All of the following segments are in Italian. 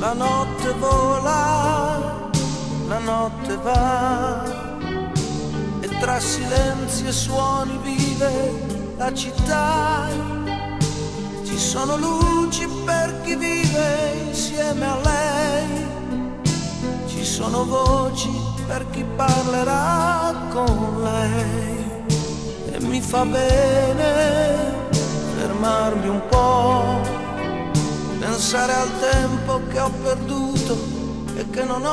La notte vola, la notte va, e tra silenzi e suoni vive la città. Ci sono luci per chi vive insieme a lei, ci sono voci per chi parlerà con lei. E mi fa bene fermarmi un po', pensare al tempo che ho perduto e che non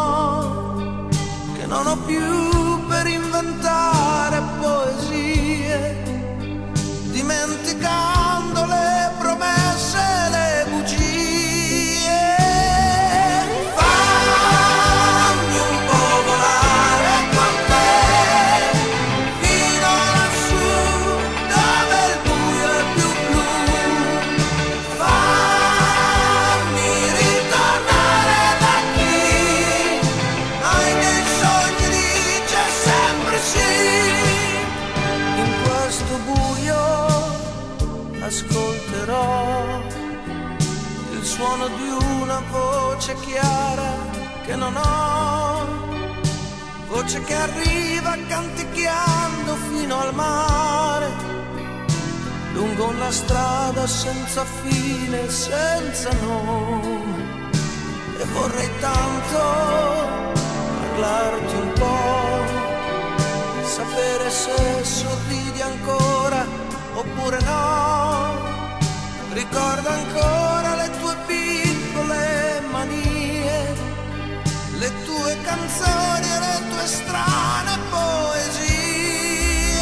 ho più per inventare poesie, dimenticando le promesse e le bugie. Fammi un po' volare con te, fino lassù dove il buio è più blu. Fammi ritornare da chi ai miei sogni dice sempre sì. In questo buio ascolterò il suono di una voce chiara che non ho, voce che arriva canticchiando fino al mare, lungo una strada senza fine, senza nome. E vorrei tanto parlarti un po', sapere se sorridi ancora oppure no. Ricorda ancora le tue piccole manie, le tue canzoni e le tue strane poesie.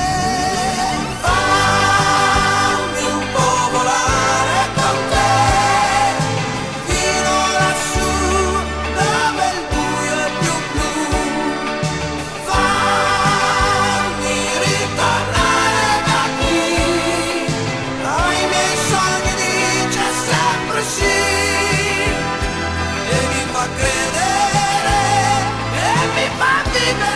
Fammi un po' volare con te, fino lassù dove il buio è più blu. Fammi ritornare da chi ai miei sogni dice sempre sì, e mi fa credere e mi fa vivere.